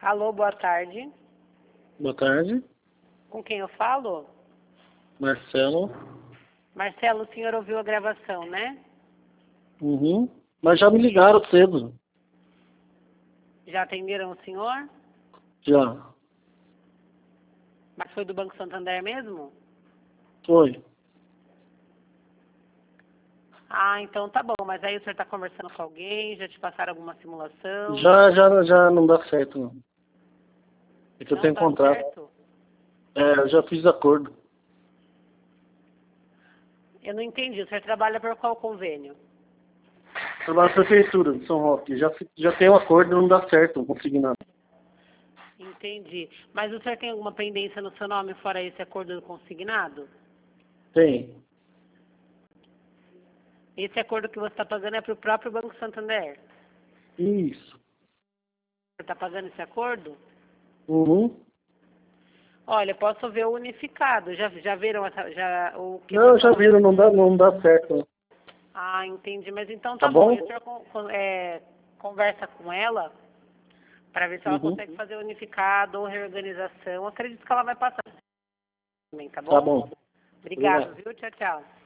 Alô, boa tarde. Boa tarde, Com quem eu falo? Marcelo. Marcelo, o senhor ouviu a gravação, né? Uhum. Mas já me ligaram cedo. Já atenderam o senhor? Já. Mas foi do Banco Santander mesmo? Foi. Ah, então tá bom. Mas aí o senhor está conversando com alguém? Já te passaram alguma simulação? Já não dá certo, não. É que eu Não tenho dá contrato. certo? Eu já fiz acordo. Eu não entendi. O senhor trabalha por qual convênio? Trabalho na prefeitura de São Roque. Já tenho acordo e não dá certo, não consegui nada. Entendi. Mas o senhor tem alguma pendência no seu nome fora esse acordo consignado? Tem. Esse acordo que você está pagando é para o próprio Banco Santander? Isso. Você está pagando esse acordo? Uhum. Olha, posso ver o unificado. Já viram o que Não, você já falou? viram, não dá certo. Não. Ah, entendi. Mas então Tá tá bom. bom? E o senhor conversa com ela para ver se ela Uhum. consegue fazer o unificado ou reorganização. Acredito que ela vai passar também, tá Tá bom? bom. Obrigado, Obrigado. viu? Tchau, tchau.